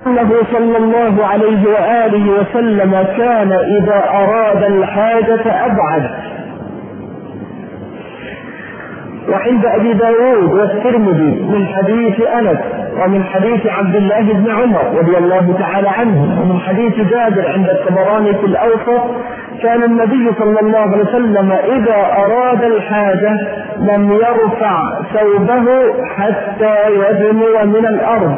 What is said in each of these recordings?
أنه صلى الله عليه وآله وسلم كان إذا أراد الحاجة أبعد. وعند أبي داود والترمذي من حديث أنس ومن حديث عبد الله بن عمر رضي الله تعالى عنه ومن حديث جابر عند الطبراني في الأوسط كان النبي صلى الله عليه وسلم إذا أراد الحاجة لم يرفع ثوبه حتى يدنو من الأرض،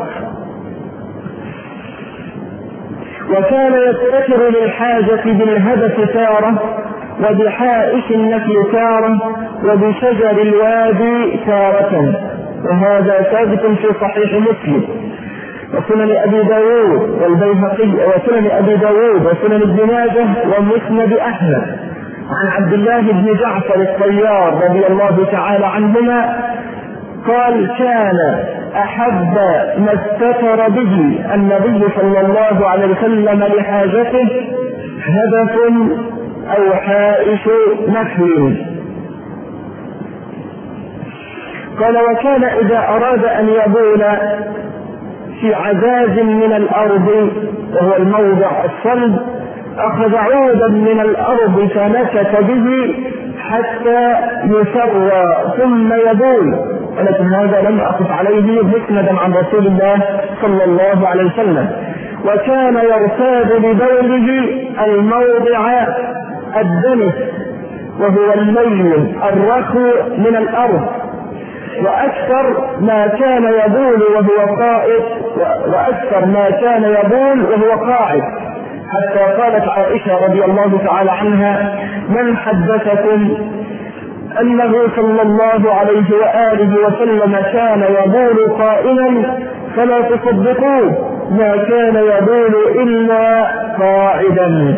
وكان يستتر للحاجة بالهدف تارة، وبحائش النخل تارة، وبشجر الوادي تارة. وهذا ثابت في صحيح مسلم وسنن أبي داود والبيهقي وسنن أبي داود وسنن ابن ماجه ومسند أحمد عن عبد الله بن جعفر الطيار رضي الله تعالى عنهما قال: كان أحب ما استتر به النبي صلى الله عليه وسلم لحاجته هدف أو حائش نخل. قال: وكان إذا أراد أن يبول في عزاز من الأرض وهو الموضع الصلب أخذ عودا من الأرض فنكت به حتى يسرى ثم يبول، ولكن هذا لم أقف عليه مسندا عن رسول الله صلى الله عليه وسلم. وكان يرتاد ببوله الموضع الدنس وهو الميل الرخو من الأرض، وأكثر ما كان يبول وهو قاعد، حتى قالت عائشة رضي الله تعالى عنها: من حدثكم أنه صلى الله عليه وآله وسلم كان يبول قائما فلا تصدقوه، ما كان يبول إلا قاعدا.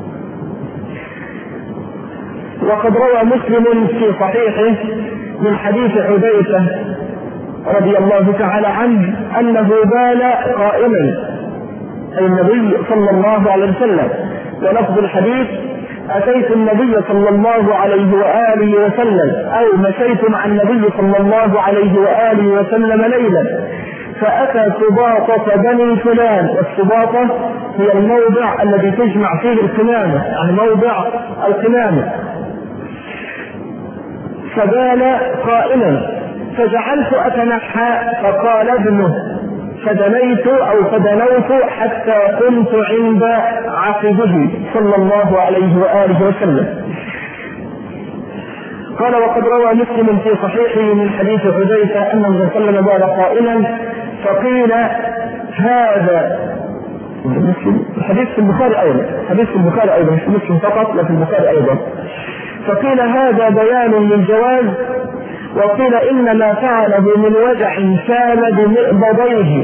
وقد روى مسلم في صحيحه من حديث حذيفة رضي الله تعالى عنه أنه بال قائما، أي النبي صلى الله عليه وسلم. ولفظ الحديث: أتيت النبي صلى الله عليه وآله وسلم أو مشيت مع النبي صلى الله عليه وآله وسلم ليلا فأتى سباطة بني فلان. والسباطة هي الموضع الذي تجمع فيه القمامة، يعني موضع القمامة، فبال قائما فجعلت أتنحى فقال ابنه فدنوت حتى كنت عند عقبه صلى الله عليه وآله وسلم. قال: وقد روى مسلم في صحيحه من حديث حذيفة أنه صلى الله عليه وسلم بال قائلا فقيل هذا حديث في البخاري أيضا مش مسلم فقط لا في البخاري أيضا. فقيل هذا بيان للجواز، وقيل إنما فعله من وجع كان بمئبضيه،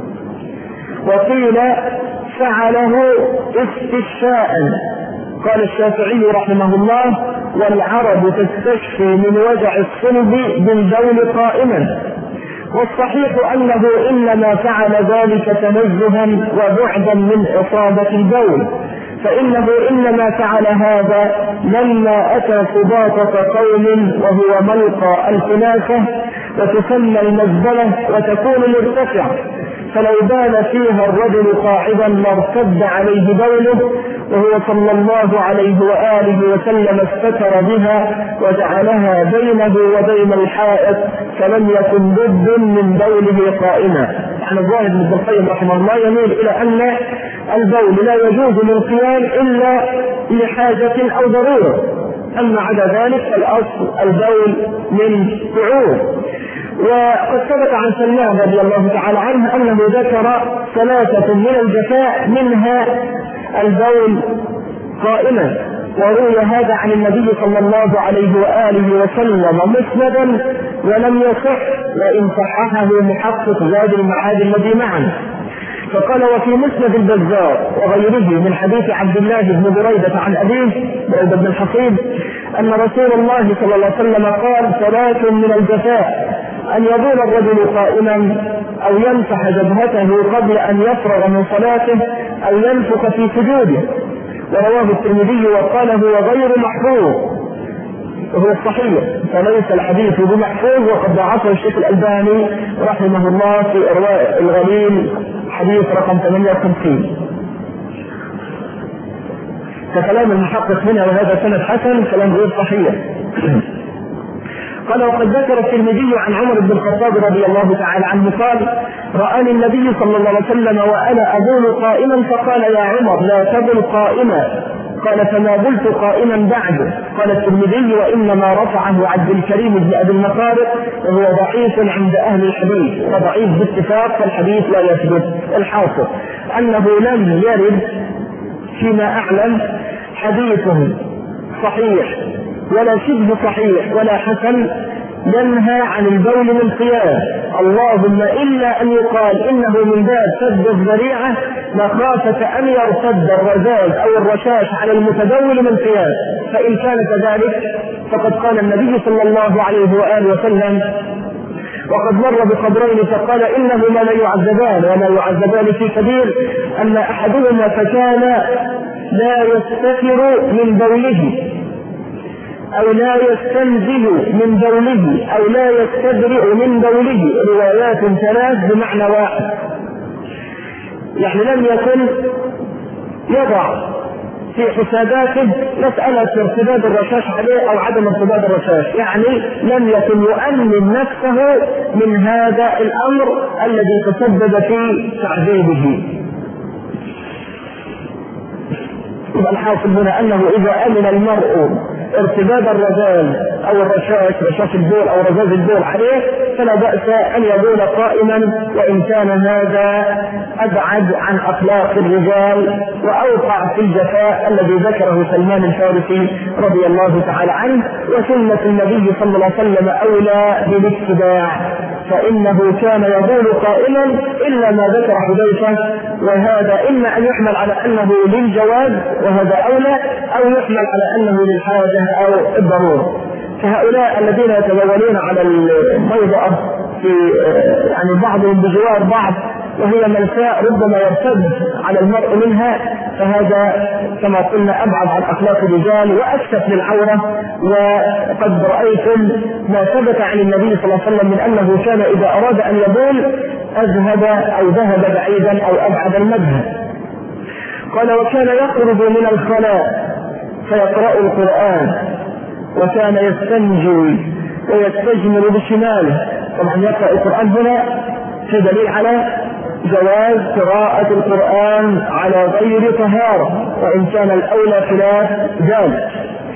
وقيل فعله استشفاء. قال الشافعي رحمه الله: والعرب تستشفي من وجع الصلب بالبول قائما. والصحيح أنه إنما فعل ذلك تنزها وبعدا من إصابة البول، فإنه إنما فعل هذا لما أتى سباطة قوم وهو ملقى الخلافة وتسمى المزبلة وتكون مرتفعة، فلو بال فيها الرجل قاعدا لارتد عليه بوله، وهو صلى الله عليه وآله وسلم استتر بها وجعلها بينه وبين الحائط فلم يكن ضد من بوله قائما. يعني الظاهر ابن القيم رحمه الله يميل إلى أن البول لا يجوز للقيام إلا لحاجة أو ضرورة، أما عدا ذلك فالأصل البول من قعود. وقد ثبت عن سلمان رضي الله تعالى عنه أنه ذكر 3 من الجفاء منها البول قائما، وروي هذا عن النبي صلى الله عليه وآله وسلم مسندا ولم يصح، وإن صححه محقق زاد المعاد الذي معنا. فقال: وفي مسند البزار وغيره من حديث عبد الله بن بريدة عن أبيه بريدة بن الحصيب أن رسول الله صلى الله عليه وسلم قال: 3 من الجفاء أن يبول الرجل قائما، أو يمسح جبهته قبل أن يفرغ من صلاته، أو ينفخ في سجوده. ورواه الترمذي وقال: هو غير محفوظ، وهو الصحيح، فليس الحديث بمحفوظ، وقد ضعفه الشيخ الألباني رحمه الله في إرواء الغليل حديث رقم 58. فكلام المحقق هنا وهذا سند حسن كلام غير صحيح. قال وقد ذكر الترمذي عن عمر بن الخطاب رضي الله تعالى عنه قال رآني النبي صلى الله عليه وسلم وأنا أبول قائما فقال يا عمر لا تبل قائما. قال فما بلت قائما بعد. قال الترمذي وإنما رفعه عبد الكريم بن أبي المخارق وهو ضعيف عند أهل الحديث وضعيف باتفاق فالحديث لا يثبت. الحاصل أنه لم يرد فيما أعلم حديث صحيح ولا شبه صحيح ولا حسن ينهى عن البول من قيام، اللهم إلا أن يقال إنه من باب سد الذريعة مخافة أن يرتد الرذاذ أو الرشاش على المتبول من قيام، فإن كان كذلك فقد قال النبي صلى الله عليه وآله وسلم وقد مر بقبرين فقال إنهما لا يعذبان ولا يعذبان في كبير أما أحدهما فكان لا يستتر من بوله أو لا يستنزه من بوله أو لا يستبرئ من بوله، روايات ثلاث بمعنى واحد، يعني لم يكن يضع في حساباته مسألة ارتداد الرشاش عليه أو عدم ارتداد الرشاش، يعني لم يكن يؤمن نفسه من هذا الأمر الذي تسبب في تعذيبه. الحاصل هنا أنه إذا أمن المرء ارتداد الرذاذ أو الرشاش رشاش البول أو رذاذ البول عليه فلا بأس أن يبول قائما وإن كان هذا أبعد عن أخلاق الرجال وأوقع في الجفاء الذي ذكره سلمان الفارسي رضي الله تعالى عنه. وسنة النبي صلى الله عليه وسلم أولى بالاتباع فإنه كان يبول قائما إلا ما ذكر حذيفة، وهذا إما أن يحمل على أنه للجواز وهذا أولى أو يحمل على أنه للحاجة أو الضرورة. فهؤلاء الذين يتبولون على الموضع في يعني بعضهم بجوار بعض وهي ملساء ربما يرتد على المرء منها فهذا كما قلنا أبعد عن أخلاق الرجال وأكشف للعورة. وقد رأيتم ما ثبت عن النبي صلى الله عليه وسلم من أنه كان إذا أراد أن يبول أذهب أو ذهب بعيدا أو أبعد المذهب. قال وكان يخرج من الخلاء فيقرأ القرآن وكان يستنجي ويستجمل بشماله. طبعا يقرأ القرآن هنا في دليل على جواز قراءة القرآن على غير طهارة وإن كان الأولى خلاف ذلك.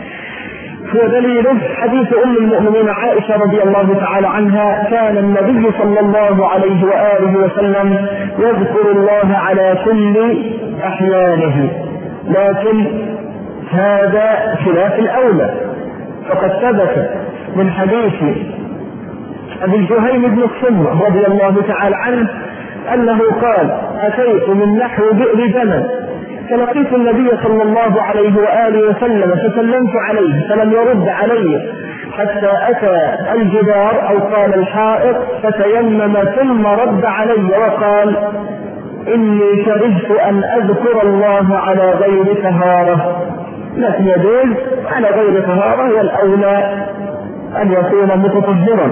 هو دليله حديث أم المؤمنين عائشة رضي الله تعالى عنها كان النبي صلى الله عليه وآله وسلم يذكر الله على كل أحيانه، لكن هذا خلاف الأولى. فقد ثبت من حديث أبي الجهيم بن السمة رضي الله تعالى عنه أنه قال أتيت من نحو بئر دمن فلقيت النبي صلى الله عليه وآله وسلم فسلمت عليه فلم يرد علي حتى أتى الجدار أو قال الحائط فتيمم ثم رد علي وقال إني كرهت أن أذكر الله على غير طهارة، لكن يجوز على غير طهارة والأولى أن يكون متطهرا.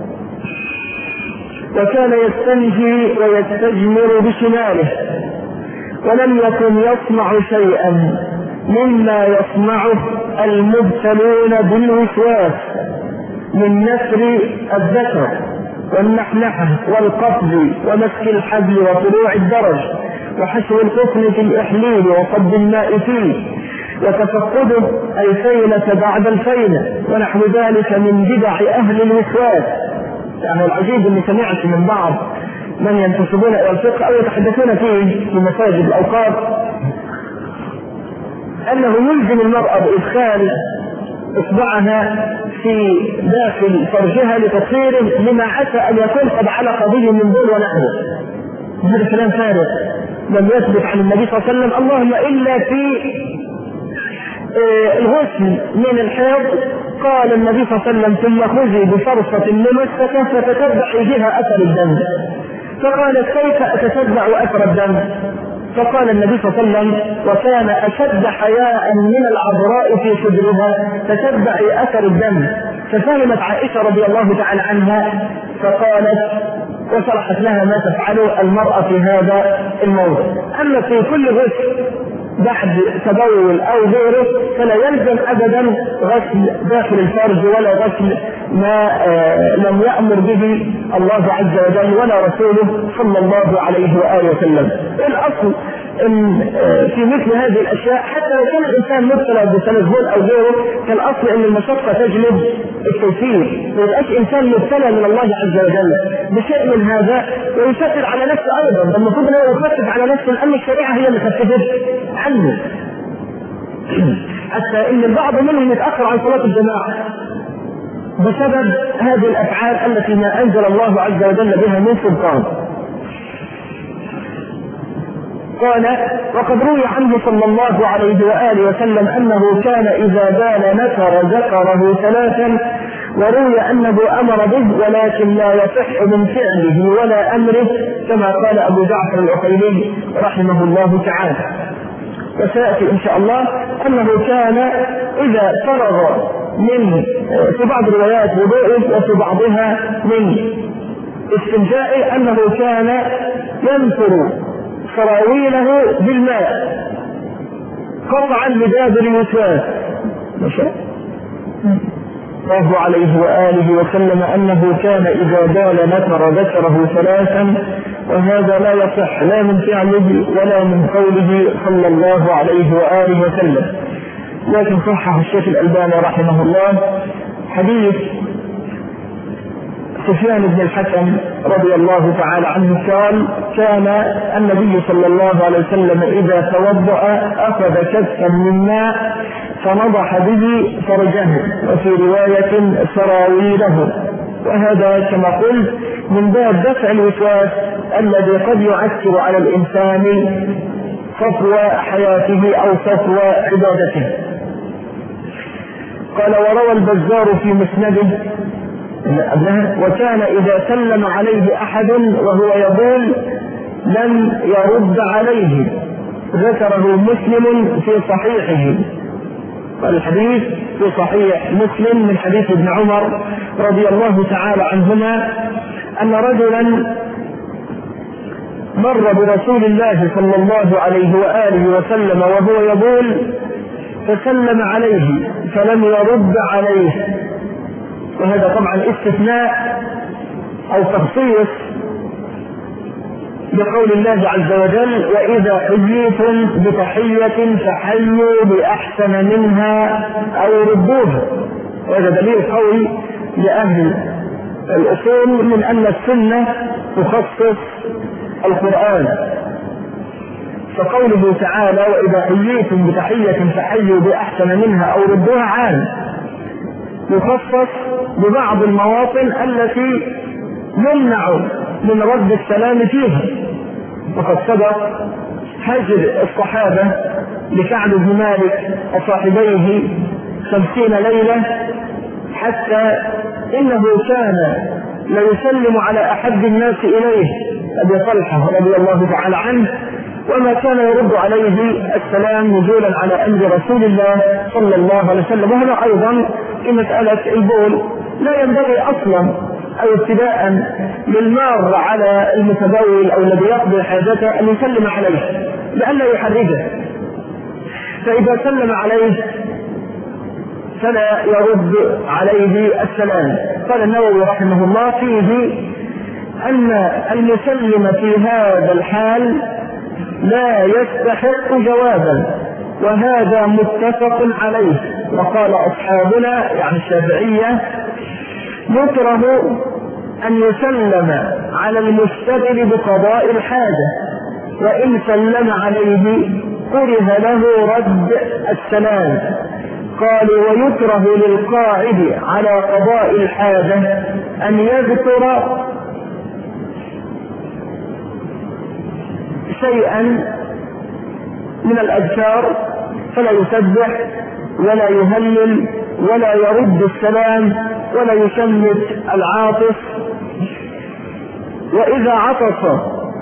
وكان يستنجي ويستجمر بشماله ولم يكن يصنع شيئا مما يصنعه المبتلون بالوسواس من نسر الذكر والنحنحة والقفز ومسك الحبل وطلوع الدرج وحشو القطن في الإحليل وصب الماء فيه وتفقده الفيلة بعد الفيلة ونحو ذلك من بدع أهل الوسواس. يعني العجيب أني سمعت من بعض من ينتسبون إلى الفقه أو يتحدثون فيه في مساجد الأوقاف أنه يلزم المرأة بإدخال إصبعها في داخل فرجها لتطهيره لما عسى أن يكون قد علق به من بول ونحوه. هذا كلام فارغ لم يثبت عن النبي صلى الله عليه وسلم، اللهم إلا في الغسل من الحيض قال النبي صلى الله عليه وسلم ثم خذي بفرصة ممسكة فتتبعي بها أثر الدم. فقالت كيف أتتبع أثر الدم؟ فقال النبي صلى الله عليه وسلم وكان أشد حياء من العذراء في صدرها تتبعي أثر الدم. ففهمت عائشة رضي الله تعالى عنها فقالت وشرحت لها ما تفعله المرأة في هذا الموضوع. أما في كل غسل بعد تبول أو غيره فلا يلزم أبدا غسل داخل الفرج ولا غسل ما لم يأمر به الله عز وجل ولا رسوله صلى الله عليه وآله وسلم. الأصل إن في مثل هذه الأشياء حتى لو كان الإنسان مبتلى بتنزل أو غيره فالأصل أن المشقة تجلب التيسير، ما يبقاش إنسان مبتلى من الله عز وجل بشيء من هذا ويشكل على نفسه أيضا، المفروض أنه يخفف على نفسه لأن الشريعة هي اللي خففت عنه. حتى إن البعض منهم يتأخر عن صلاة الجماعة بسبب هذه الأفعال التي ما أنزل الله عز وجل بها من سلطان. قال: وقد روي عنه صلى الله عليه وآله وسلم أنه كان إذا بال نثر ذكره ثلاثا، وروي أنه أمر به ولكن لا يصح من فعله ولا أمره كما قال أبو جعفر العقيلي رحمه الله تعالى. وسيأتي إن شاء الله أنه كان إذا فرغ من في بعض الروايات وضوءه وفي بعضها من استنجائه أنه كان ينثر سراويله بالماء قطعا لباب الوسواس الله عليه وآله وسلم أنه كان إذا بال نثر ذكره ثلاثا، وهذا لا يصح لا من فعله ولا من قوله صلى الله عليه وآله وسلم. لكن صحح الشيخ الألباني رحمه الله حديث سفيان بن الحكم رضي الله تعالى عنه قال: كان النبي صلى الله عليه وسلم إذا توضأ أخذ كفا من ماء فنضح به فرجه، وفي رواية سراويله. وهذا كما قلت من باب دفع الوسواس الذي قد يؤثر على الإنسان صفو حياته أو صفو عبادته. قال: وروى البزار في مسنده: وكان إذا سلم عليه أحد وهو يقول لم يرد عليه، ذكره مسلم في صحيحه. الحديث في صحيح مسلم من حديث ابن عمر رضي الله تعالى عنهما أن رجلا مر برسول الله صلى الله عليه وآله وسلم وهو يقول فسلم عليه فلم يرد عليه. وهذا طبعا استثناء أو تخصيص بقول الله عز وجل: وإذا حييتم بتحية فحيوا بأحسن منها أو ردوها. وهذا دليل قوي لأهل الأصول من أن السنة تخصص القرآن. فقوله تعالى: وإذا حييتم بتحية فحيوا بأحسن منها أو ردوها عام، يخصص ببعض المواطن التي يمنع من رد السلام فيها. وقد سبق هجر الصحابة لكعب بن مالك وصاحبيه 50 ليلة، حتى إنه كان ليسلم على أحب الناس إليه أبي طلحة رضي الله تعالى عنه، وما كان يرد عليه السلام نزولا على أمر رسول الله صلى الله عليه وسلم. وهنا أيضا في مسألة البول لا ينبغي أصلا أو ابتداء للمار على المتبول أو الذي يقضي حاجته أن يسلم عليه لئلا يحرجه، فإذا سلم عليه فلا يرد عليه السلام. قال النووي رحمه الله فيه أن المسلم في هذا الحال لا يستحق جوابا، وهذا متفق عليه. وقال أصحابنا يعني الشافعية: يكره أن يسلم على المستدل بقضاء الحاجة، وإن سلم عليه كره له رد السلام. قالوا: ويكره للقاعد على قضاء الحاجة أن يذكر شيئا من الأذكار فلا يسبح ولا يهلل ولا يرد السلام ولا يشمت العاطس، وإذا عطس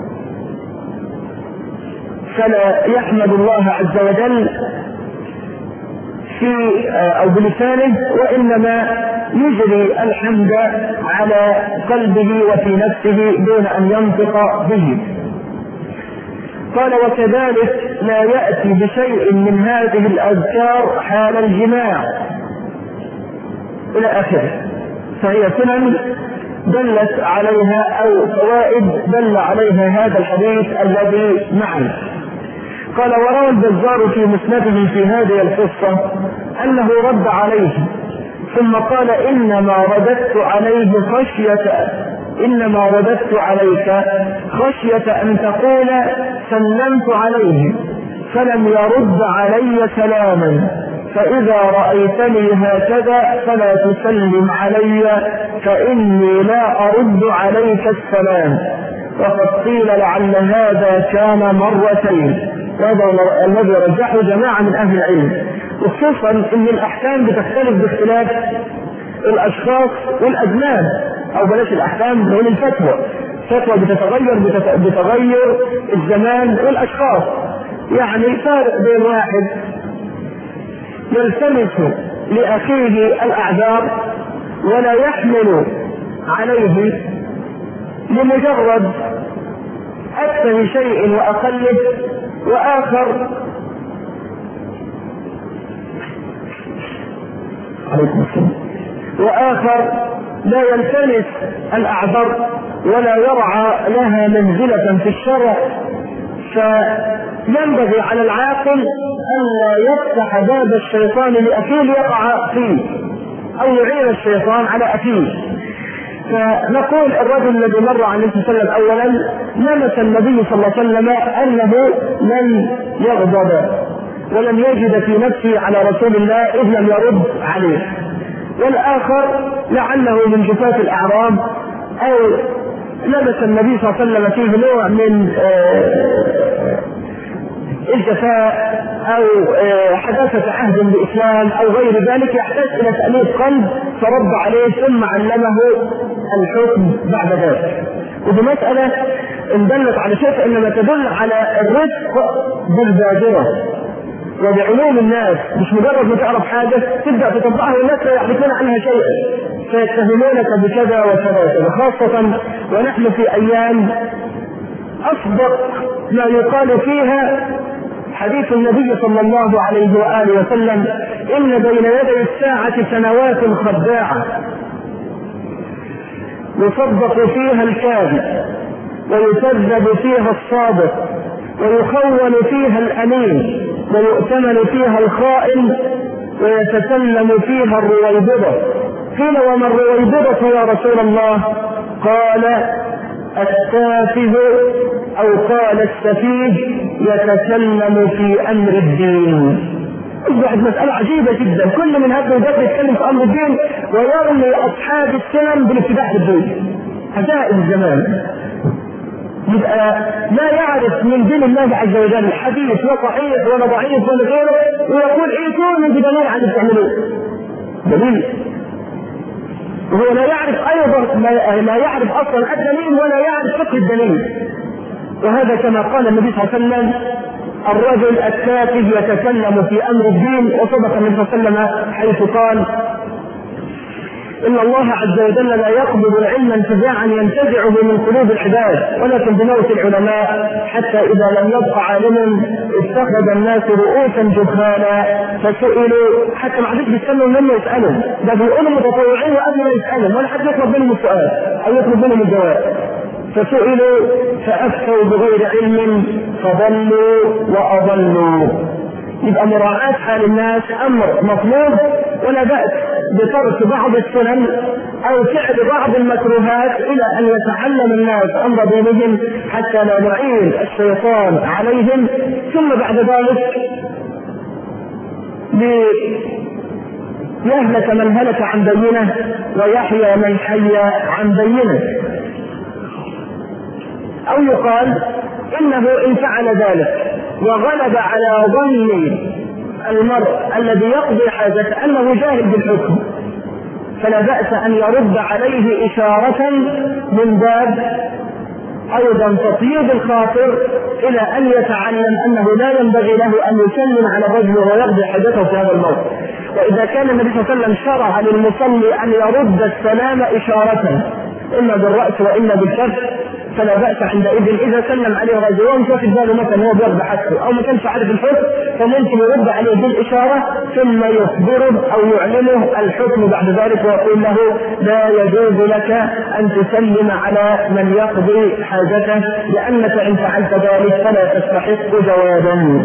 فلا يحمد الله عز وجل في أو بلسانه، وإنما يجري الحمد على قلبه وفي نفسه دون أن ينطق به. قال وكذلك لا يأتي بشيء من هذه الأذكار حال الجماع إلى آخره. فهي سنن دلت عليها أو فوائد دل عليها هذا الحديث الذي معنا. قال وروى البزار في مسنده في هذه القصة أنه رد عليه ثم قال إنما رددت عليك خشية أن تقول سلمت عليه فلم يرد علي سلاما، فإذا رأيتني هكذا فلا تسلم علي فإني لا أرد عليك السلام. وقد قيل لعل هذا كان مرتين، وهذا الذي رجحه جماعة من أهل العلم، وخصوصا أن الأحكام بتختلف باختلاف الأشخاص والأزمان، أو بلاش الأحكام من الفتوى بتتغير بتغير الزمان والأشخاص. يعني فارق بين واحد يلتمس لأخيه الأعذار ولا يحمل عليه لمجرد أكثر شيء وأقله، وآخر عليكم السلام لا يلتمس الأعذار ولا يرعى لها منزلة في الشرع. فينبغي على العاقل ألا يفتح باب الشيطان لأخيه ليقع فيه أو يعين الشيطان على أخيه. فنقول الرجل الذي مر عن النبي صلى الله عليه وسلم أولا لمس النبي صلى الله عليه وسلم أنه لم يغضب ولم يجد في نفسه على رسول الله إذ لم يرد عليه. والآخر لعله من جفاة الأعراب أو لمس النبي صلى الله عليه وسلم فيه نوع من الجفاء أو حداثة عهد بإسلام أو غير ذلك، يحتاج إلى تأليف قلب فرد عليه ثم علمه الحكم بعد ذلك. وبمسألة إن دلت على شيء إنما تدل على الرفق بالبادرة وبعلوم الناس، مش مجرد ما تعرف حاجة تبدأ تطبقها والناس لا يعرفون عنها شيئا فيتهمونك بكذا وكذا، خاصة ونحن في أيام أصدق ما يقال فيها حديث النبي صلى الله عليه وآله وسلم إن بين يدي الساعة سنوات خداعة يصدق فيها الكاذب ويكذب فيها الصادق ويخون فيها الأمين ويؤتمن فيها الخائن ويتكلم فيها الرويبضة. قيل وما الرويبضة يا رسول الله؟ قال التافه أو قال السفيه يتكلم في أمر الدين. أصبحت مسألة عجيبة جدا، كل من هذا الوجه يتكلم في أمر الدين ويرمي أصحاب السنن بالابتداع في الدين. عجائب الزمان، يبقى لا يعرف من دين الله عز وجل حديث وصحيح ولا ضعيف ولا غيره ويقول ايه كون من دليل عن التعملون دليل، وهو لا يعرف ايضا لا يعرف اصلا الدليل ولا يعرف فقه الدليل. وهذا كما قال النبي صلى الله عليه وسلم الرجل التافه يتكلم في امر الدين، وصدق النبي صلى الله عليه وسلم حيث قال إن الله عز وجل لا يقبض العلم انتزاعا ينتزعه من قلوب العباد ولكن بموت العلماء حتى إذا لم يبق عالم اتخذ الناس رؤوسا جهالا فسئلوا حتى ما عادش بيستنوا منهم يسألهم، ده بيقولوا متطوعين وقبل ما يسألهم ولا حد يطلب منهم السؤال أو يطلب منهم الجواب، فسئلوا فأفتوا بغير علم فضلوا وأضلوا. يبقى مراعاة حال الناس أمر مطلوب، ولا بأس بترك بعض السنن أو فعل بعض المكروهات إلى أن يتعلم الناس أمر دينهم حتى لا نعين الشيطان عليهم، ثم بعد ذلك ليهلك من هلك عن بينه ويحيى من حي عن بينه. أو يقال إنه إن فعل ذلك وغلب على ظن المرء الذي يقضي حاجته أنه جاهل بالحكم فلا بأس أن يرد عليه إشارة من باب أيضا تطيب الخاطر إلى أن يتعلم أنه لا ينبغي له أن يسلم على الرجل ويقضي حاجته في هذا الموقف. وإذا كان النبي صلى الله عليه وسلم شرع للمصلي أن يرد السلام إشارة إما بالرأس وإما بالكف فلا بأس عندئذ. إذا سلم عليه رجل ومش واخد باله مثلا هو بيرد حقه أو ما كانش عارف الحكم فممكن يرد عليه بالإشارة ثم يخبره أو يعلمه الحكم بعد ذلك ويقول له لا يجوز لك أن تسلم على من يقضي حاجته لأنك إن فعلت ذلك فلا تستحق جوابا.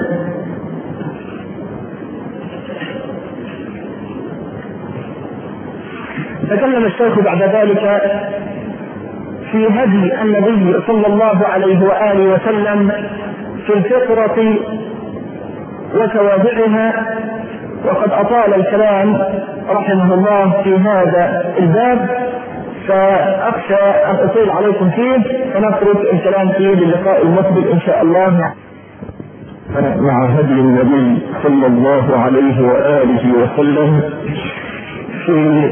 تكلم الشيخ بعد ذلك في هدي النبي صلى الله عليه وآله وسلم في الفطرة وتوابعها، وقد أطال الكلام رحمه الله في هذا الباب فأخشى أن أطيل عليكم فيه فنترك الكلام فيه للقاء المقبل إن شاء الله. مع هدي النبي صلى الله عليه وآله وسلم في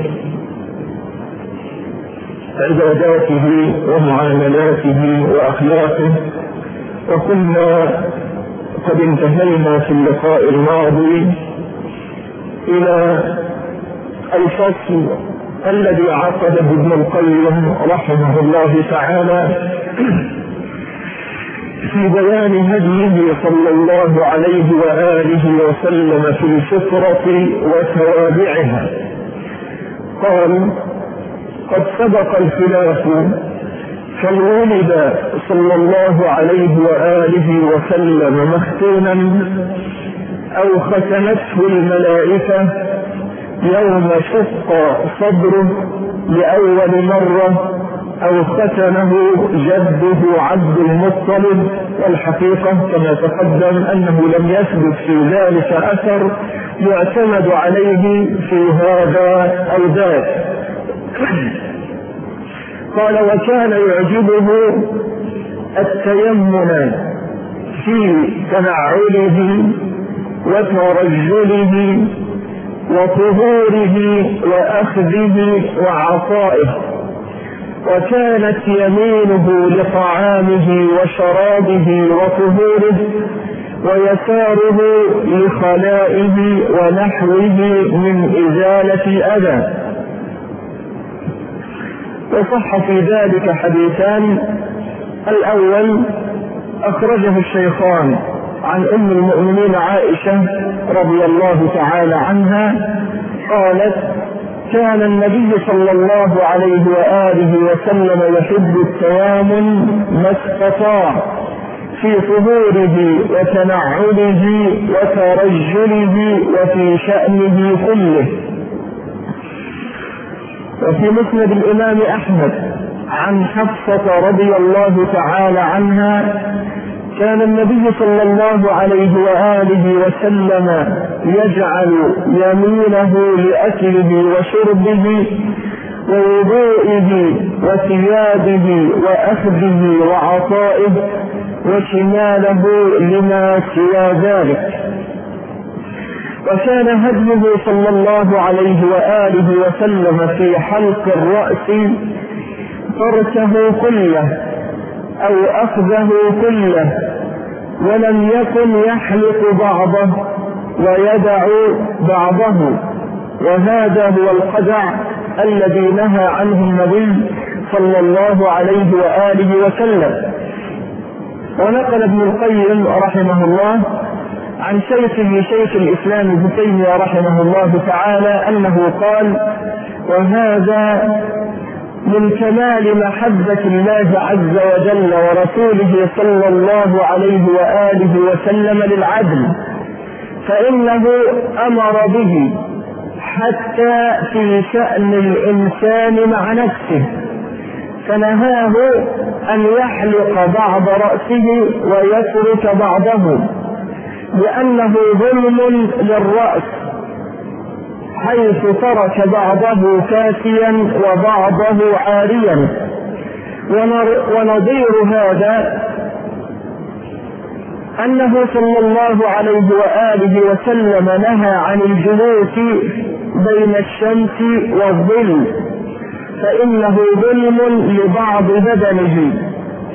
عباداته ومعاملاته وأخلاقه، وكنا قد انتهينا في اللقاء الماضي إلى الفصل الذي عقده ابن القيم رحمه الله تعالى في بيان هديه صلى الله عليه وآله وسلم في الفطرة وتوابعها. قال: قد سبق الخلاف هل ولد صلى الله عليه وآله وسلم مختونا أو ختمته الملائكة يوم شق صدره لأول مرة أو ختمه جده عبد المطلب. والحقيقة كما تقدم أنه لم يثبت في ذلك أثر يعتمد عليه في هذا أو ذاك. قال: وكان يعجبه التيمم في تنعله وترجله وطهوره وأخذه وعطائه، وكانت يمينه لطعامه وشرابه وطهوره ويساره لخلائه ونحوه من إزالة أذى. وصح في ذلك حديثان. الأول أخرجه الشيخان عن أم المؤمنين عائشة رضي الله تعالى عنها قالت: كان النبي صلى الله عليه وآله وسلم يحب التيامن ما استطاع في طهوره وتنعله وترجله وفي شأنه كله. وفي مسند الإمام أحمد عن حفصة رضي الله تعالى عنها: كان النبي صلى الله عليه وآله وسلم يجعل يمينه لأكله وشربه ووضوئه وثيابه وأخذه وعطائه، وشماله لما سوى ذلك. وكان هديه صلى الله عليه وآله وسلم في حلق الرأس فركه كله أو أخذه كله، ولم يكن يحلق بعضه ويدع بعضه، وهذا هو القدع الذي نهى عنه النبي صلى الله عليه وآله وسلم. ونقل ابن القيم رحمه الله عن شيخه شيخ الإسلام ابن تيمية رحمه الله تعالى أنه قال: وهذا من كمال محبة الله عز وجل ورسوله صلى الله عليه وآله وسلم للعدل، فإنه أمر به حتى في شأن الإنسان مع نفسه، فنهاه أن يحلق بعض رأسه ويترك بعضه، لأنه ظلم للرأس حيث ترك بعضه كاسيا وبعضه عاريا. ونظير هذا أنه صلى الله عليه وآله وسلم نهى عن الجلوس بين الشمس والظل، فإنه ظلم لبعض بدنه.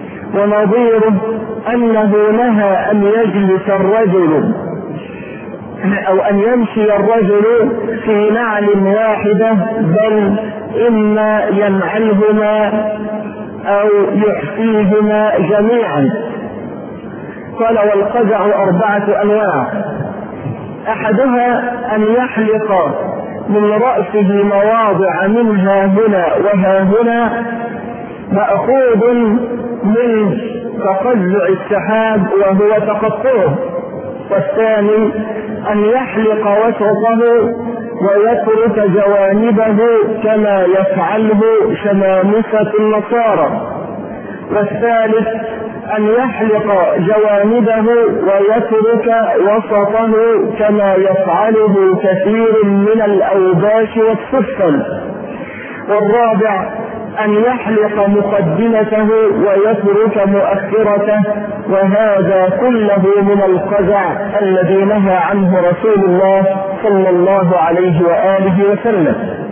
ونظيره أنه نهى أن يجلس الرجل أو أن يمشي الرجل في نعل واحدة، بل إما ينعلهما أو يحفيهما جميعا. قال والقزع 4 أنواع، أحدها أن يحلق من رأسه مواضع منها هنا وها هنا مأخوذ من تقزع السحاب وهو تقطعه. والثاني أن يحلق وسطه ويترك جوانبه كما يفعله شمامسة النصارى. والثالث أن يحلق جوانبه ويترك وسطه كما يفعله كثير من الأوباش والسفل. والرابع أن يحلق مقدمته ويترك مؤخرته، وهذا كله من القزع الذي نهى عنه رسول الله صلى الله عليه وآله وسلم.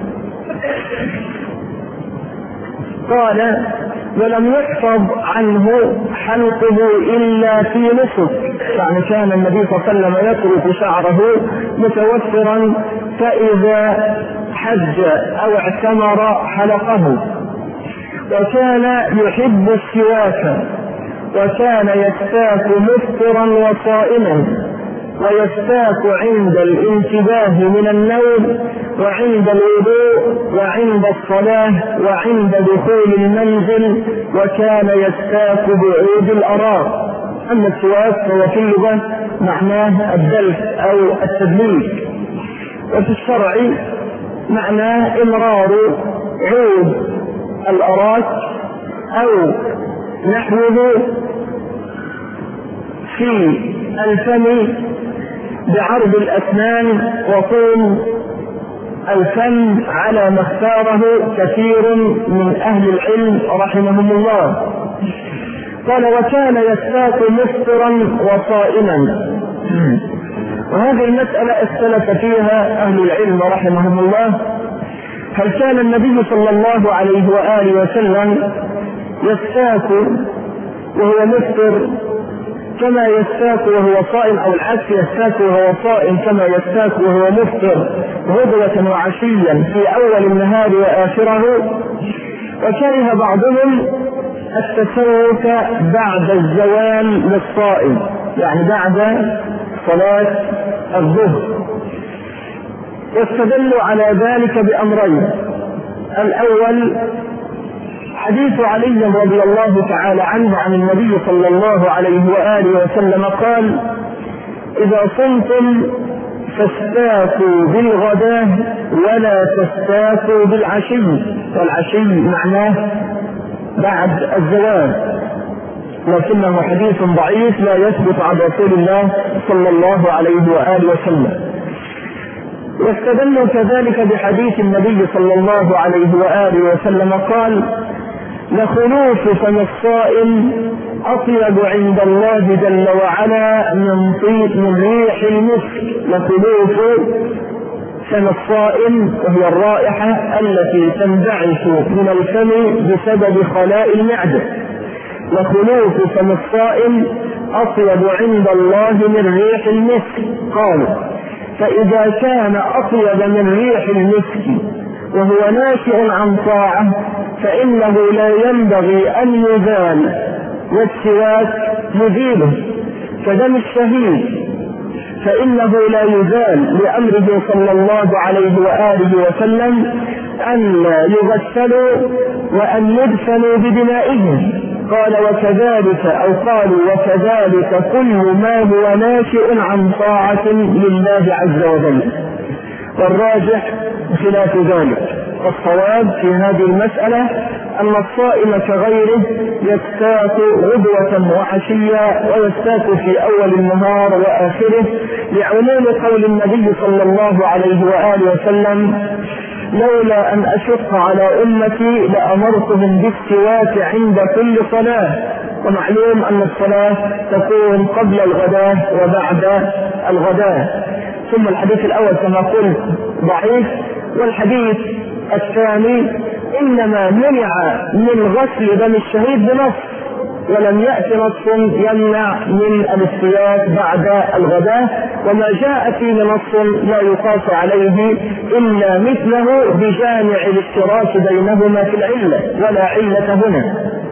قال ولم يحفظ عنه حلقه إلا في نسك، يعني كان النبي صلى الله عليه وسلم يترك شعره متوفرا، فإذا حج أو اعتمر حلقه. وكان يحب السواك، وكان يستاك مفطرا وصائما، ويستاك عند الانتباه من النوم، وعند الوضوء، وعند الصلاة، وعند دخول المنزل، وكان يستاك بعود الأراء. أما السواك فهو في اللغة معناه الدلك أو التدليك، وفي الشرع معناه إمرار عود الأراك أو نحوه في الفم بعرض الأسنان وطول الفم على ما اختاره كثير من أهل العلم رحمهم الله. قال وكان يستاك مفطرا وصائما. وهذه المسألة اختلف فيها أهل العلم رحمهم الله، هل كان النبي صلى الله عليه وآله وسلم يستاك وهو مفطر كما يستاك وهو صائم، أو العكس يستاك وهو صائم كما يستاك وهو مفطر غدوة وعشيا في أول النهار وآخره؟ وكره بعضهم التسوك بعد الزوال للصائم، يعني بعد صلاة الظهر. واستدلوا على ذلك بأمرين. الأول حديث علي رضي الله تعالى عنه عن النبي صلى الله عليه وآله وسلم قال إذا صمتم فاستاكوا بالغداة ولا تستاكوا بالعشي. والعشي معناه بعد الزوال، لكنه حديث ضعيف لا يثبت عن رسول الله صلى الله عليه وآله وسلم. واستدلوا كذلك بحديث النبي صلى الله عليه وآله وسلم قال لخلوف فم الصائم أطيب عند الله جل وعلا من ريح المسك. لخلوف فم الصائم وهي الرائحة التي تنبعث من الفم بسبب خلاء المعدة. لخلوف فم الصائم أطيب عند الله من ريح المسك. قالوا فإذا كان أطيب من ريح المسك وهو ناشئ عن طاعة فإنه لا ينبغي أن يزال، والسواك يزيله كدم الشهيد، فإنه لا يزال لأمره صلى الله عليه وآله وسلم أن يغسلوا وأن يدفنوا بدمائهم. قال وكذلك أو قالوا وكذلك كل ما هو ناشئ عن طاعة لله عز وجل. والراجح خلاف ذلك. والصواب في هذه المسألة أن الصائم كغيره يستاك غدوة وعشيا ويستاك في أول النهار وآخره، لعموم قول النبي صلى الله عليه وآله وسلم لولا أن أشق على أمتي لأمرتهم بالسواك عند كل صلاة. ومعلوم أن الصلاة تكون قبل الغداة وبعد الغداة. ثم الحديث الأول كما قلت ضعيف، والحديث الثاني إنما منع من غسل دم الشهيد بنص، ولم يأت نص يمنع من الافتيات بعد الغداء، وما جاء فيه نص لا يقاس عليه إلا مثله بجامع الاشتراك بينهما في العلة، ولا علة هنا.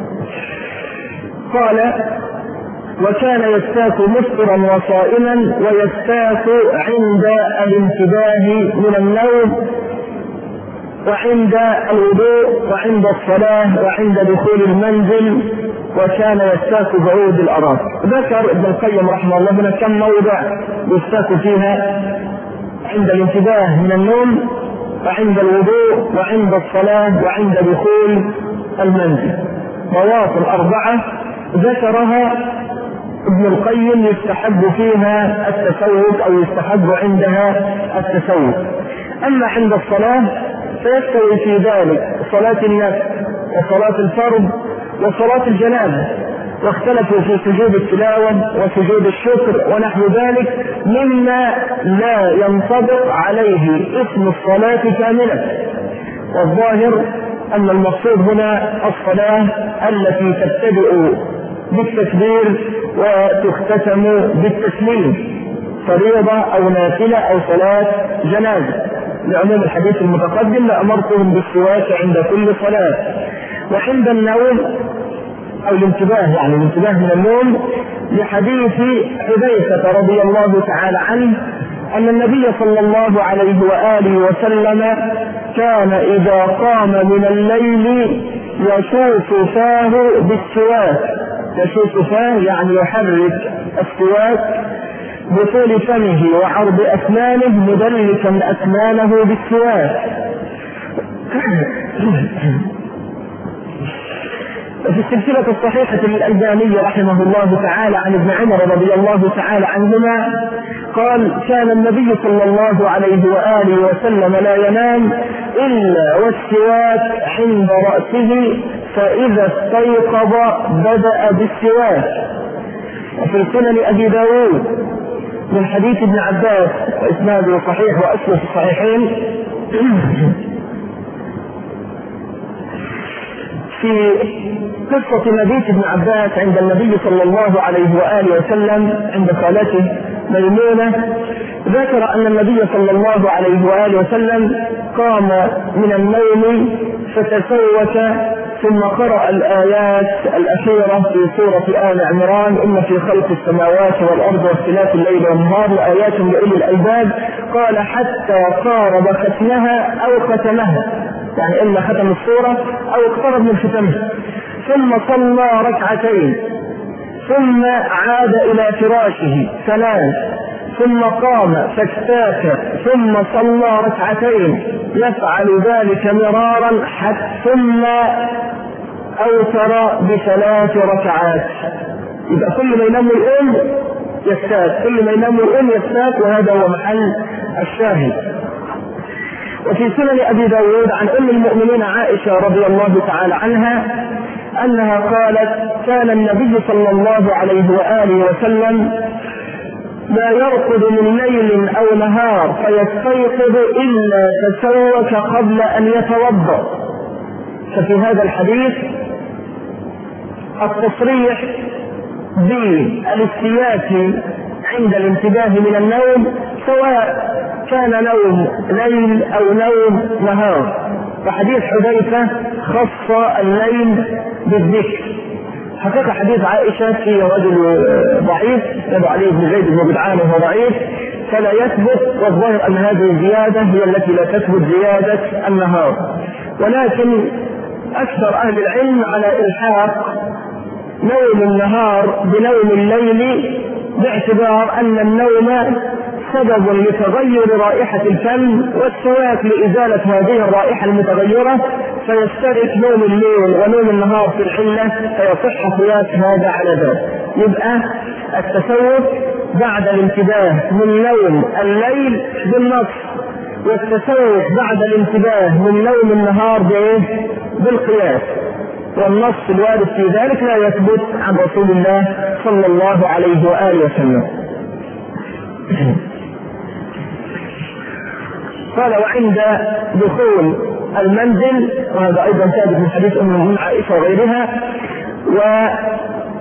قال: وكان يستاك مفطرا وصائما، ويستاك عند الانتباه من النوم، وعند الوضوء، وعند الصلاة، وعند دخول المنزل، وكان يستاك بعود الأراك. ذكر ابن القيم رحمه الله هنا كم موضع يستاك فيها: عند الانتباه من النوم، وعند الوضوء، وعند الصلاة، وعند دخول المنزل. مواطن 4 ذكرها ابن القيم يستحب فيها التسوق أو يستحب عندها التسوق. أما عند الصلاة فيستوي في ذلك صلاة النفل وصلاة الفرض وصلاة الجنازة، واختلفوا في سجود التلاوة وسجود الشكر ونحو ذلك مما لا ينطبق عليه اسم الصلاة كاملة. والظاهر أن المقصود هنا الصلاة التي تبتدئ بالتكبير وتختتم بالتسليم، فريضة أو نافلة أو صلاة جنازة، لعموم الحديث المتقدم: لأمرتهم بالسواك عند كل صلاة. وعند النوم أو الانتباه، يعني الانتباه من النوم، لحديث حذيفة رضي الله تعالى عنه أن النبي صلى الله عليه وآله وسلم كان إذا قام من الليل يشوف فاه بالسواك. يشوف فاه يعني يحرك السواك بطول فمه وعرض أسنانه مدلكا أسنانه بالسواك. في السلسلة الصحيحة للألباني رحمه الله تعالى عن ابن عمر رضي الله تعالى عنهما قال: كان النبي صلى الله عليه وآله وسلم لا ينام إلا والسواك عند رأسه، فإذا استيقظ بدأ بالسواك. وفي سنن أبي داود من حديث ابن عباس وإسناده صحيح وأصله في الصحيحين في قصة مبيت ابن عباس عند النبي صلى الله عليه وآله وسلم عند خالته ميمونة، ذكر أن النبي صلى الله عليه وآله وسلم قام من النوم فتسوك ثم قرأ الآيات الأخيرة في سورة آل عمران: إن في خلق السماوات والأرض واختلاف الليل والنهار لآيات لأولي الألباب. قال: حتى قارب ختمها أو ختمها، يعني إما ختم السورة أو اقترب من ختمها، ثم صلى ركعتين، ثم عاد إلى فراشه فنام، ثم قام فاستاك، ثم صلى ركعتين، يفعل ذلك مرارا ثم أوتر ب3 ركعات. يبقى كل ما ينام الأم يستاك، كل ما ينام الأم يستاك، وهذا هو محل الشاهد. وفي سنن أبي داود عن أم المؤمنين عائشة رضي الله تعالى عنها أنها قالت: كان النبي صلى الله عليه وآله وسلم لا يرقد من ليل أو نهار فيستيقظ إلا تسوك قبل أن يتوضأ. ففي هذا الحديث التصريح بالاستياك عند الانتباه من النوم، سواء كان نوم ليل أو نوم نهار. وحديث حذيفة خص الليل بالذكر. حقيقة حديث عائشة في رجل ضعيف يدعو عليه بن زيد بن بدعان وهو ضعيف فلا يثبت، والظاهر أن هذه الزيادة هي التي لا تثبت، زيادة النهار. ولكن أكثر أهل العلم على إلحاق نوم النهار بنوم الليل، باعتبار أن النوم سبب لتغير رائحة الفم، والسواك لإزالة هذه الرائحة المتغيرة، فيشترك نوم الليل ونوم النهار في الحلة، فيصح قياس هذا على ذلك. يبقى التسوق بعد الانتباه من نوم الليل بالنص، والتسوق بعد الانتباه من نوم النهار بالقياس، والنص الوارد في ذلك لا يثبت عن رسول الله صلى الله عليه وآله وسلم. قال: وعند دخول المنزل، وهذا أيضا ثابت من حديث أم المؤمنين عائشة وغيرها.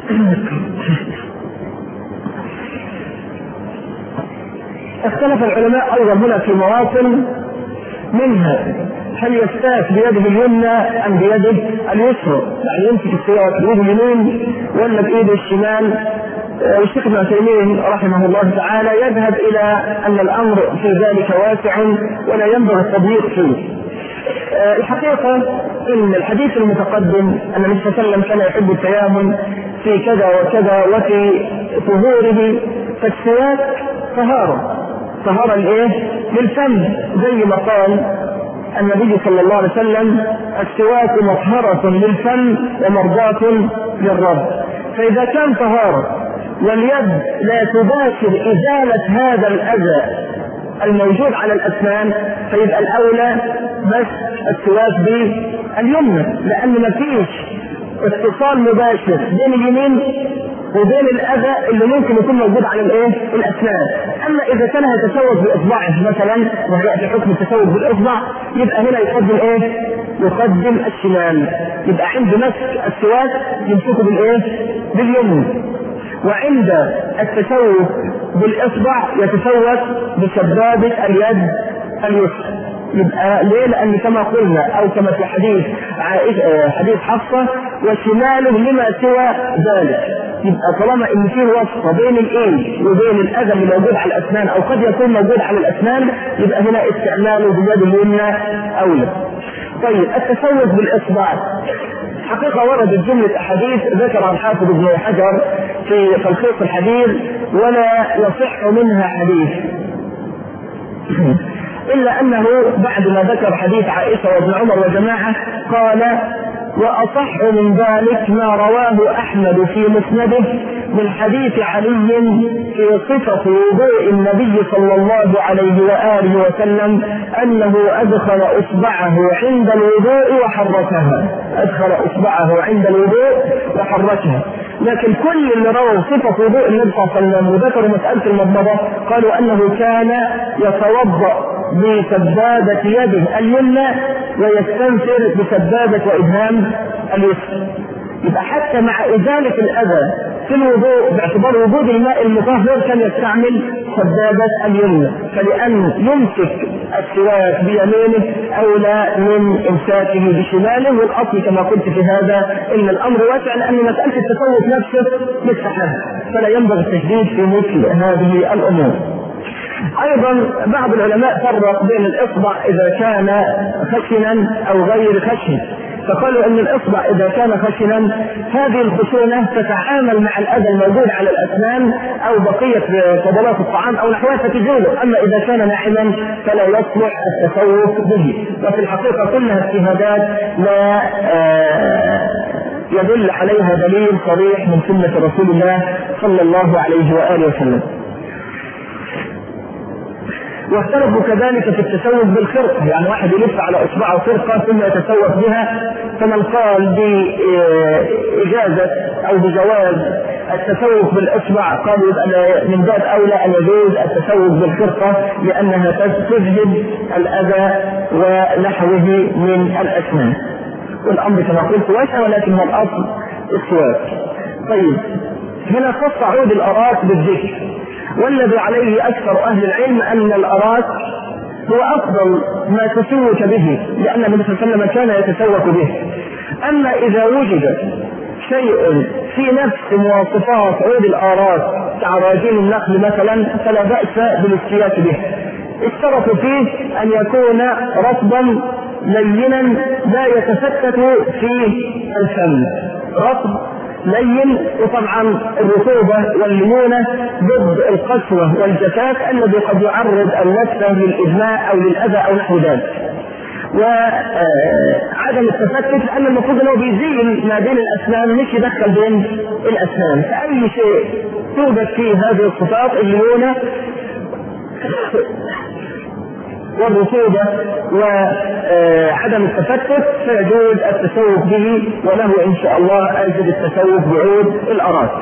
اختلف العلماء ايضا هنا في مواطن، منها هل يستاك بيده اليمنى ام بيده اليسرى، يعني يمسك السواك بيده اليمين ولا بايده الشمال. والشيخ ابن عثيمين رحمه الله تعالى يذهب الى ان الامر في ذلك واسع ولا ينبغي التضييق فيه. الحقيقه ان الحديث المتقدم ان النبي صلى الله عليه وسلم كان يحب التيامن في كذا وكذا وفي ظهوره، فالسواك طهارة الايه؟ للفم، زي ما قال النبي صلى الله عليه وسلم السواك مطهرة للفم ومرضاة للرب. فإذا كان طهارة واليد لا تباشر إزالة هذا الأذى الموجود على الأسنان، فيبقى الأولى بس السواك باليمنى، لأن ما فيش اتصال مباشر بين اليمين وبين الاذى اللي ممكن يكون موجود على الاسنان. اما اذا كان يتسوق باصبعه مثلا، وياتي حكم التسوق بالاصبع، يبقى هنا يقدم يقدم الشمال، يبقى عند مسك السواك يمسكه باليمين، وعند التسوق بالاصبع يتسوق بسبابه اليد اليسرى. يبقى ليه؟ لأن كما قلنا أو كما في حديث حفصة وشماله لما سوى ذلك. يبقى طالما إن فيه وصفة بين الإيد وبين الأذى اللي موجود على الأسنان أو قد يكون موجود على الأسنان، يبقى هنا استعماله باليد اليمنى أولى. طيب التسوق بالإصبع، حقيقة وردت جملة أحاديث ذكرها الحافظ ابن حجر في تلخيص الحديث ولا يصح منها حديث، إلا أنه بعد ما ذكر حديث عائشة وابن عمر وجماعة قال: وأصح من ذلك ما رواه أحمد في مسنده من حديث علي في صفة وضوء النبي صلى الله عليه وآله وسلم أنه أدخل إصبعه عند الوضوء وحركها، أدخل إصبعه عند الوضوء وحركها. لكن كل اللي رووا صفة وضوء النبي صلى الله عليه وسلم وذكروا مسألة المضمضة قالوا أنه كان يتوضأ بسبابة يده اليمنى ويستنثر بسبابة وإبهام اليسرى. يبقى حتى مع إزالة الأذى في الوضوء باعتبار وجود الماء المطهر كان يستعمل سبابة اليمنى، فلأن يمسك السواك بيمينه أولى من إمساكه بشماله. والأصل كما قلت في هذا إن الأمر واسع، لأن مسألة التسوق نفسه مستحب، فلا ينبغي التشديد في مثل هذه الأمور. أيضا بعض العلماء فرق بين الإصبع إذا كان خشنا أو غير خشن، فقالوا أن الإصبع إذا كان خشنا هذه الخشونة تتعامل مع الأذى الموجود على الأسنان أو بقية فضلات الطعام أو نحوها فتزوله، أما إذا كان ناعما فلا يصلح التسوق به. وفي الحقيقة كلها اجتهادات لا يدل عليها دليل صريح من سنة رسول الله صلى الله عليه وآله وسلم. واختلفوا كذلك في التسوق بالخرقة، يعني واحد يلف على اصبعه خرقة ثم يتسوق بها، فمن قال بإجازة او بجواز التسوق بالاصبع قالوا يبقى من باب اولى ان يجوز التسوق بالخرقة لانها تذهب الاذى ونحوه من الاسنان. والامر كما قلت واسع، ولكن هو الاصل السواك. طيب هنا خص عود الاراك بالذكر، والذي عليه أكثر أهل العلم أن الأراك هو أفضل ما تسوك به، لأن النبي صلى الله عليه وسلم كان يتسوك به. أما إذا وجد شيء في نفس مواصفات عود الآراك كعراجين النخل مثلا فلا بأس بالاستياك به. اشترطوا فيه أن يكون رطبا لينا لا يتفتت فيه الفم، رطب لين. وطبعا الرطوبة والليونة ضد القسوة والجفاف الذي قد يعرض النفس للإدماء أو للأذى أو نحو ذلك. وعدم التفتت لأن المفروض أنه بيزيل ما بين الأسنان مش يدخل بين الأسنان، فأي شيء توجد فيه هذه الصفات الليونة والرطوبة وعدم التفتت فيجوز التسوق به، وله إن شاء الله أجد التسوق بعود الأراك.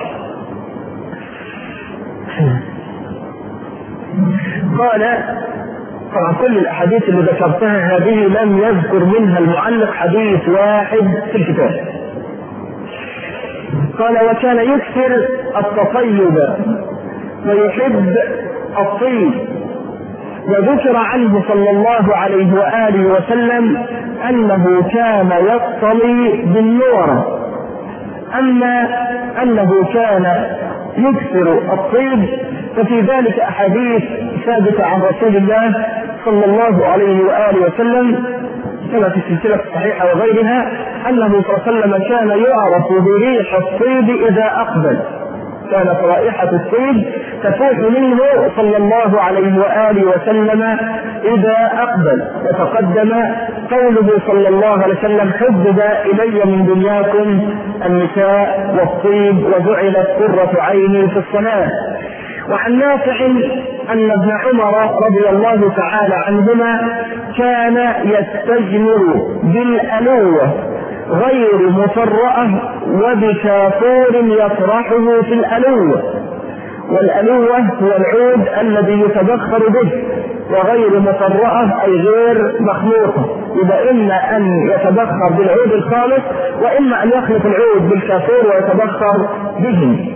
قال طبعا كل الأحاديث اللي ذكرتها هذه لم يذكر منها المعلق حديث واحد في الكتاب. قال وكان يكثر التطيب ويحب الطيب. وذكر عنه صلى الله عليه وآله وسلم أنه كان يصطلي بالنور. أما أنه كان يكثر الطيب ففي ذلك أحاديث ثابتة عن رسول الله صلى الله عليه وآله وسلم كما في السلسلة الصحيحة وغيرها أنه صلى الله عليه وسلم كان يعرف بريح الطيب إذا أقبل. كانت رائحة الطيب تفوح منه صلى الله عليه وآله وسلم إذا أقبل. وتقدم قوله صلى الله عليه وسلم حبب إلي من دنياكم النساء والطيب وجعلت قرة عيني في الصلاة. وعن نافع أن ابن عمر رضي الله تعالى عنهما كان يستجمر بالألوة غير مفرأة وبكافور يطرحه في الألوة. والألوة هو العود الذي يتبخر به، وغير مفرأة أي غير مخلوطة. إذا إما أن يتبخر بالعود الخالص وإما أن يخلط العود بالكافور ويتبخر به.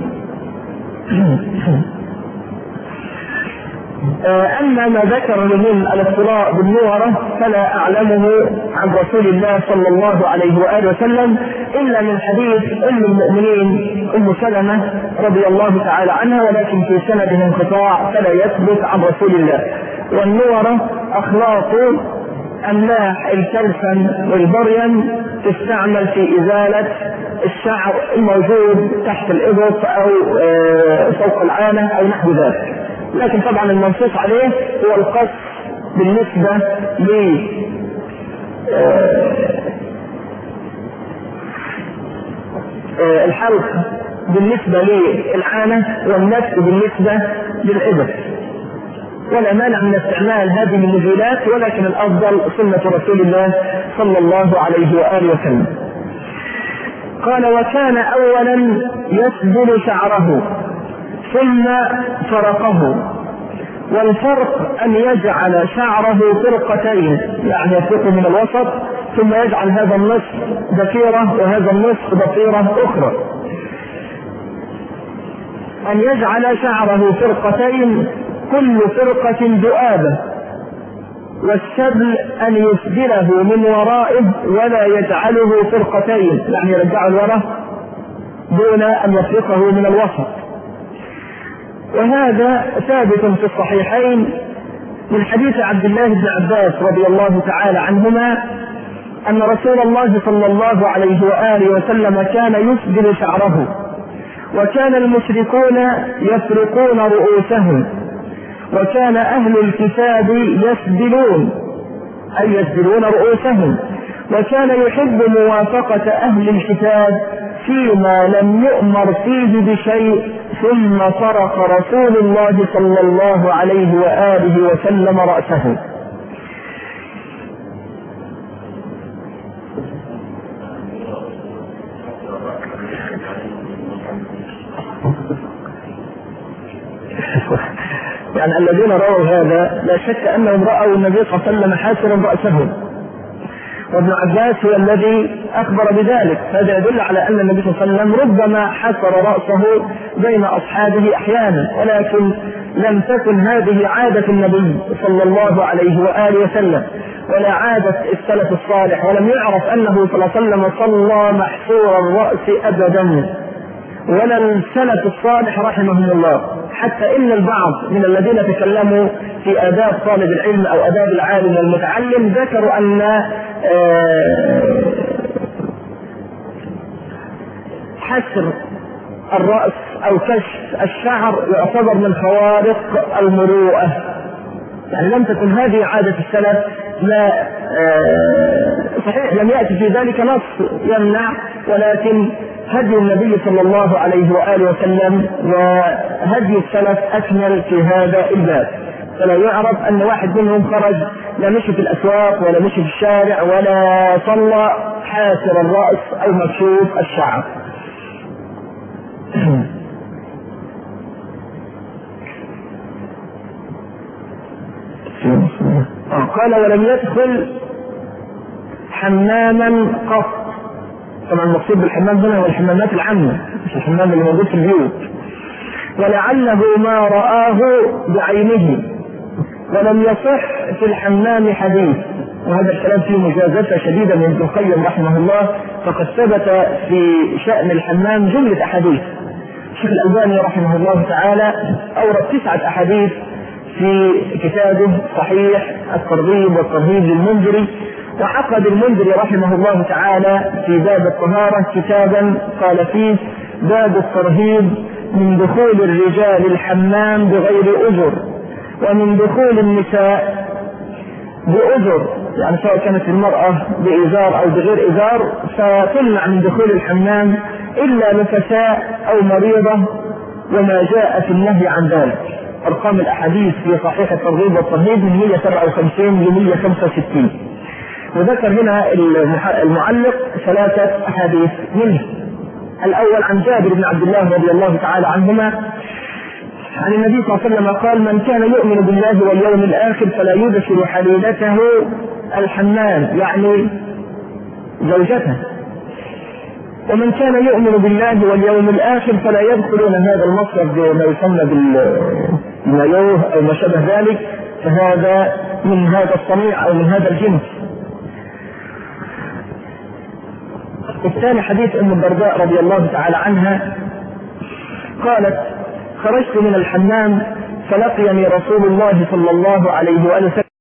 أما ما ذكر من الاطلاع بالنورة فلا أعلمه عن رسول الله صلى الله عليه وآله وسلم إلا من حديث أم المؤمنين أم سلمة رضي الله تعالى عنها، ولكن في سنده انقطاع فلا يثبت عن رسول الله. والنورة أخلاط أملاح الكلسن والبريم تستعمل في إزالة الشعر الموجود تحت الإبط أو فوق العانة أو نحو ذلك. لكن طبعا المنصوص عليه هو القص بالنسبة للحلق بالنسبة للعانة والنفس بالنسبة للإبط. ولا مانع من استعمال هذه المزيلات، ولكن الأفضل سنة رسول الله صلى الله عليه وآله وسلم. قال وكان أولا يسبل شعره ثم فرقه. والفرق أن يجعل شعره فرقتين، يعني يفرقه من الوسط ثم يجعل هذا النصف ضفيرة وهذا النصف ضفيرة أخرى. أن يجعل شعره فرقتين كل فرقة ذؤابة. والسبل أن يسبله من ورائه ولا يجعله فرقتين، يعني يرجع الوراء دون أن يفرقه من الوسط. وهذا ثابت في الصحيحين من حديث عبد الله بن عباس رضي الله تعالى عنهما أن رسول الله صلى الله عليه وآله وسلم كان يسبل شعره، وكان المشركون يفرقون رؤوسهم، وكان أهل الكتاب يسبلون أي يسبلون رؤوسهم، وكان يحب موافقة أهل الكتاب فيما لم يؤمر فيه بشيء. ثم فرق رسول الله صلى الله عليه وآله وسلم رأسه. يعني الذين رأوا هذا لا شك أنهم رأوا النبي صلى الله عليه وسلم حاسرا رأسه، وابن عباس هو الذي أخبر بذلك. هذا يدل على أن النبي صلى الله عليه وسلم ربما حسر رأسه بين أصحابه أحيانا، ولكن لم تكن هذه عادة النبي صلى الله عليه وآله وسلم ولا عادة السلف الصالح، ولم يعرف أنه صلى الله عليه وسلم صلى محصور الرأس أبدا، ولا السلف الصالح رحمهم الله. حتى إن البعض من الذين تكلموا في آداب طالب العلم أو آداب العالم والمتعلم ذكروا أن حسر الرأس أو كشف الشعر يعتبر من خوارق المروءة، يعني لم تكن هذه عادة السلف. لا صحيح لم يأتي في ذلك نص يمنع، ولكن هدي النبي صلى الله عليه وآله وسلم وهدي السلف أكمل في هذا الباب. فلا يعرف أن واحد منهم خرج لا مشي في الأسواق ولا مشي في الشارع ولا صلى حاسر الرأس أو مكشوف الشعر. قال ولم يدخل حماما قط، طبعا المقصود بالحمام هنا هو الحمامات العامة مش الحمام اللي موجود في البيوت. ولعله ما رآه بعينه ولم يصح في الحمام حديث، وهذا الكلام فيه مجازفة شديدة من ابن القيم رحمه الله، فقد ثبت في شأن الحمام جملة أحاديث. الشيخ الألباني رحمه الله تعالى أورد 9 أحاديث في كتابه صحيح الترغيب والترهيب للمنذري، وعقد المنذري رحمه الله تعالى في باب الطهارة كتابا قال فيه باب الترهيب من دخول الرجال الحمام بغير أجر، ومن دخول النساء بأجر، يعني سواء كانت المرأة بإزار أو بغير إزار فتمنع من دخول الحمام إلا نفساء أو مريضة، وما جاء في النهي عن ذلك. أرقام الأحاديث في صحيح الترغيب والترهيب من 157 ل 165. وذكر هنا المعلق 3 أحاديث منه. الأول عن جابر بن عبد الله رضي الله تعالى عنهما عن النبي صلى الله عليه وسلم قال من كان يؤمن بالله واليوم الآخر فلا يدخل حليلته الحمام، يعني زوجته، ومن كان يؤمن بالله واليوم الآخر فلا يدخلون هذا المصرف بما يسمى بالمايوه أو ما شابه ذلك، فهذا من هذا الصنيع أو من هذا الجنس. الثاني حديث أم الدرداء رضي الله تعالى عنها قالت خرجت من الحمام فلقيني رسول الله صلى الله عليه وآله وسلم